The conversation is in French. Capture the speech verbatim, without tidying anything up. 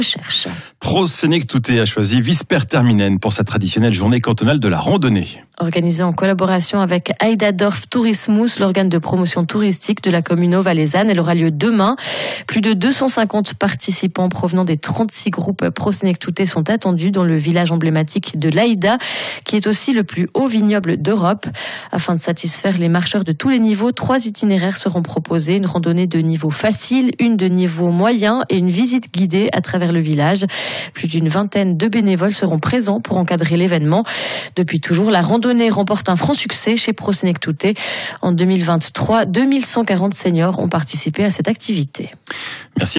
recherche. Pro Sénectouté a choisi Visper Terminen pour sa traditionnelle journée cantonale de la randonnée. Organisée en collaboration avec Aidadorf Tourismus, l'organe de promotion touristique de la commune valaisanne, elle aura lieu demain. Plus de deux cent cinquante participants provenant des trente-six groupes Pro Sénectouté sont attendus dans le village emblématique de l'Aïda, qui est aussi le plus haut vignoble d'Europe. Afin de satisfaire les marcheurs de tous les niveaux, trois itinéraires seront proposés. Une randonnée de niveau facile, une de niveau moyen et une visite guidée à travers le village. Plus d'une vingtaine de bénévoles seront présents pour encadrer l'événement. Depuis toujours, la randonnée remporte un franc succès chez Pro Sénectouté. En deux mille vingt-trois, deux mille cent quarante seniors ont participé à cette activité. Merci.